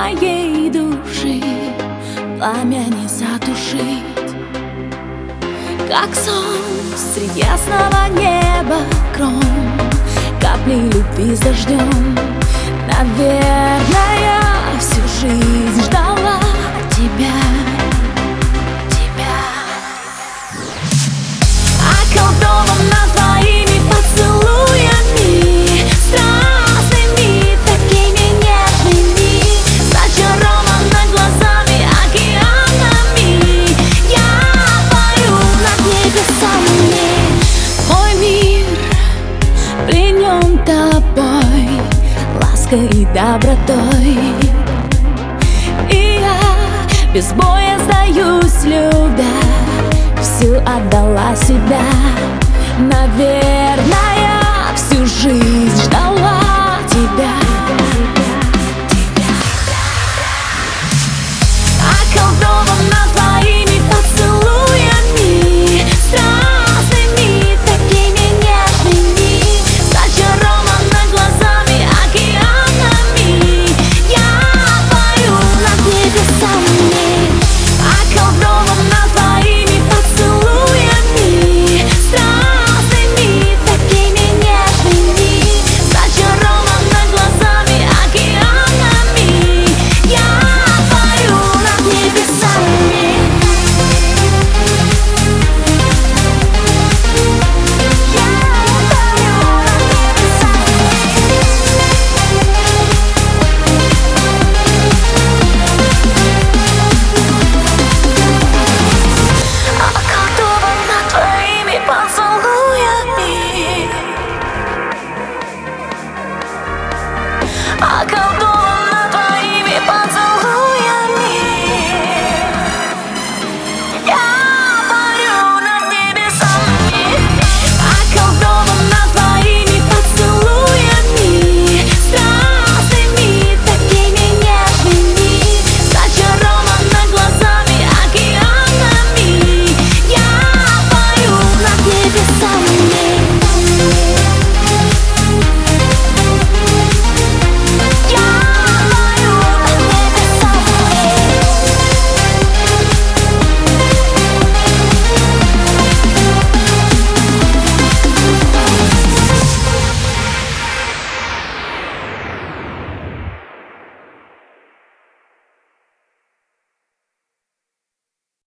моей души пламя не затушить. Как сон среди ясного неба кром, капли любви с дождем. Наверное, всю жизнь ждала тебя. Околдована твоими поцелуями, страстными, такими нежными, зачарована глазами, океанами. Я парю над небесами. Мой мир пленен тобой, лаской и добротой. И я без боя сдаюсь, любя, всю отдала себя. Наверное, всю жизнь ждала